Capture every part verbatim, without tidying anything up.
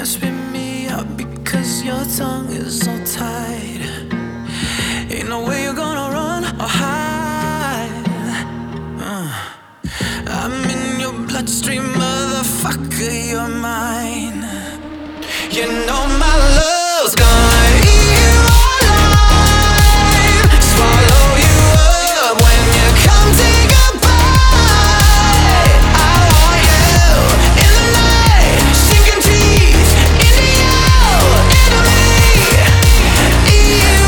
can't spit me out because your tongue is so tight. Ain't no way you're gonna run or hide. uh. I'm in your bloodstream, motherfucker, you're mine. You know my love's gonna eat you alive, swallow you up when you come take a bite. I want you in the night, sinking teeth into you, into me, eat you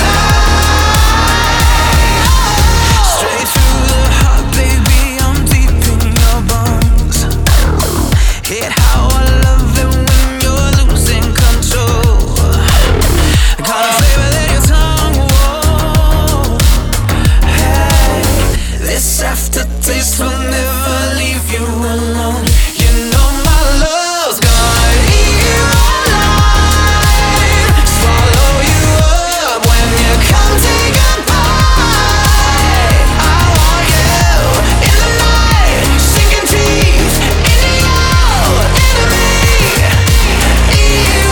alive. Straight through the heart, baby, I'm deep in your bones. Hit how I love it when you're losing control. Got a flavor that your tongue won't. Hey, this aftertaste will never leave you alone. You know my love's gonna eat you alive, swallow you up when you come take a bite. I want you in the night, sinking teeth into you, into me, eat you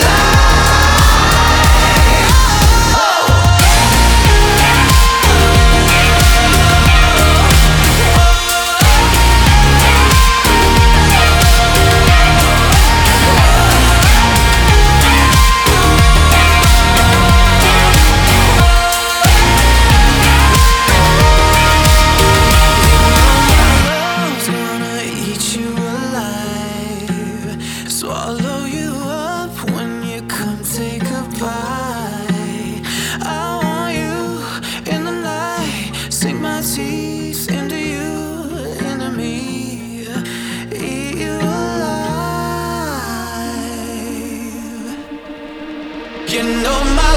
Love's gonna eat you alive, swallow you up when you come take a bite. I want you in the night, sink my teeth into you, into me, eat you alive. You know my